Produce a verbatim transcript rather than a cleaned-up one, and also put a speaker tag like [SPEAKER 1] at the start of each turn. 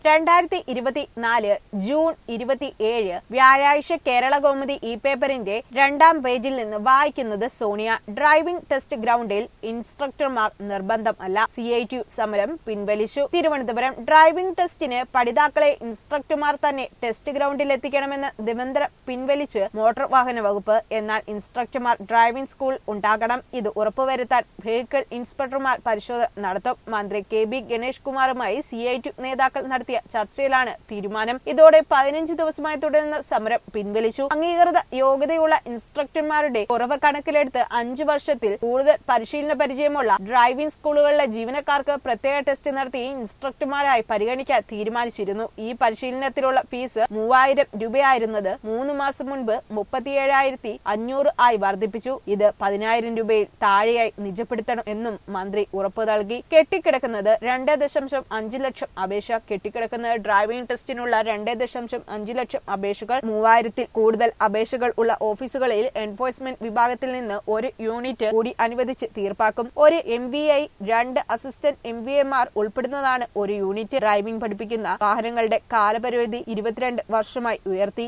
[SPEAKER 1] രണ്ടായിരത്തി ഇരുപത്തിനാല് ജൂൺ ഇരുപത്തിയേഴ് വ്യാഴാഴ്ച കേരള കൗമുദി ഇ പേപ്പറിന്റെ രണ്ടാം പേജിൽ നിന്ന് വായിക്കുന്നത് സോണിയ. ഡ്രൈവിംഗ് ടെസ്റ്റ് ഗ്രൗണ്ടിൽ ഇൻസ്ട്രക്ടർമാർ നിർബന്ധം അല്ല, സി ഐ ടി യു സമരം പിൻവലിച്ചു. തിരുവനന്തപുരം ഡ്രൈവിംഗ് ടെസ്റ്റിന് പഠിതാക്കളെ ഇൻസ്ട്രക്ടർമാർ തന്നെ ടെസ്റ്റ് ഗ്രൗണ്ടിൽ എത്തിക്കണമെന്ന നിബന്ധന പിൻവലിച്ച് മോട്ടോർ വാഹന വകുപ്പ്. എന്നാൽ ഇൻസ്ട്രക്ടർമാർ ഡ്രൈവിംഗ് സ്കൂൾ ഉണ്ടാകണം. ഇത് ഉറപ്പുവരുത്താൻ വെഹിക്കിൾ ഇൻസ്പെക്ടർമാർ പരിശോധന നടത്തും. മന്ത്രി കെ ബി ഗണേഷ് കുമാറുമായി സി ഐ ടി യു നേതാക്കൾ നടത്തിയ ചർച്ചയിലാണ് തീരുമാനം. ഇതോടെ പതിനഞ്ച് ദിവസമായി തുടരുന്ന സമരം പിൻവലിച്ചു. അംഗീകൃത യോഗ്യതയുള്ള ഇൻസ്ട്രക്ടർമാരുടെ കുറവ് കണക്കിലെടുത്ത് അഞ്ചു വർഷത്തിൽ കൂടുതൽ പരിശീലന പരിചയമുള്ള ഡ്രൈവിംഗ് സ്കൂളുകളിലെ ജീവനക്കാർക്ക് പ്രത്യേക ടെസ്റ്റ് നടത്തി ഇൻസ്ട്രക്ടർമാരായി പരിഗണിക്കാൻ തീരുമാനിച്ചിരുന്നു. ഈ പരിശീലനത്തിലുള്ള ഫീസ് മൂവായിരം രൂപയായിരുന്നത് മൂന്ന് മാസം മുൻപ് മുപ്പത്തിയേഴായിരത്തി അഞ്ഞൂറ് ആയി വർദ്ധിപ്പിച്ചു. ഇത് പതിനായിരം രൂപയിൽ താഴെയായി നിജപ്പെടുത്തണം എന്നും മന്ത്രി ഉറപ്പു നൽകി. കെട്ടിക്കിടക്കുന്നത് രണ്ട് ദശാംശം അഞ്ച് ലക്ഷം അപേക്ഷ. കെട്ടിക്കിടക്കുന്നത് ഡ്രൈവിംഗ് ടെസ്റ്റിനുള്ള രണ്ട് ദശാംശം അഞ്ച് ലക്ഷം അപേക്ഷകൾ. മൂവായിരത്തിൽ കൂടുതൽ അപേക്ഷകൾ ഉള്ള ഓഫീസുകളിൽ എൻഫോഴ്സ്മെന്റ് വിഭാഗത്തിൽ നിന്ന് ഒരു യൂണിറ്റ് കൂടി അനുവദിച്ച് തീർപ്പാക്കും. ഒരു എം വി ഐ, രണ്ട് അസിസ്റ്റന്റ് എം വി എമാർ ഉൾപ്പെടുന്നതാണ് ഒരു യൂണിറ്റ്. ഡ്രൈവിംഗ് പഠിപ്പിക്കുന്ന വാഹനങ്ങളുടെ കാലപരിധി ഇരുപത്തിരണ്ട് വർഷമായി ഉയർത്തി.